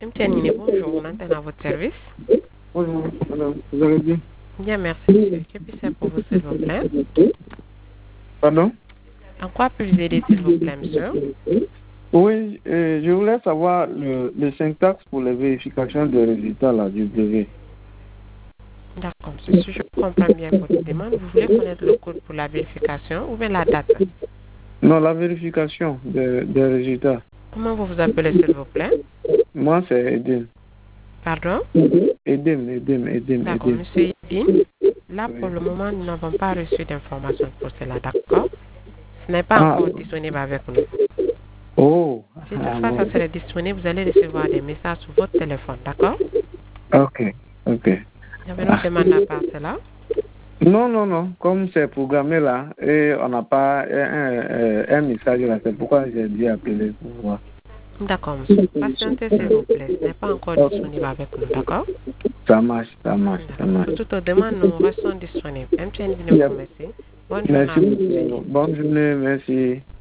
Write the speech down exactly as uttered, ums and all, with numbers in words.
M T N, bonjour, on entend à votre service. Bonjour, madame, vous allez bien? Bien, merci, monsieur. Que puis-je faire pour vous, s'il vous plaît? Pardon? En quoi puis-je vous aider, s'il vous plaît, monsieur? Oui, euh, je voulais savoir le, le syntaxe pour les vérifications des résultats là, du brevet. D'accord, monsieur. Si je comprends bien votre demande, vous voulez connaître le code pour la vérification ou bien la date? Non, la vérification des, des résultats. Comment vous vous appelez, s'il vous plaît? Moi, c'est Edem. Pardon? Edem, Edem, Edem, D'accord, Edem. monsieur Edine. Là, Oui. pour le moment, nous n'avons pas reçu d'informations pour cela, d'accord? Ce n'est pas Ah. encore disponible avec nous. Oh. Si Ah, toutefois bon. ça serait disponible, vous allez recevoir des messages sur votre téléphone, d'accord? Ok, ok. Il y avait une autre demande à part cela. Non, non, non. Comme c'est programmé là, et on n'a pas un, un, un message là, c'est pourquoi j'ai dit appeler pour voir. D'accord, monsieur. Patientez, s'il vous plaît. Ce n'est pas encore Ok. disponible avec nous, d'accord? Ça marche, ça marche, ça marche. Pour toutes nos demandes, nous restons disponibles. M T N, Yep. merci. Bonne journée à Merci vous, monsieur. beaucoup. Bonne journée, merci.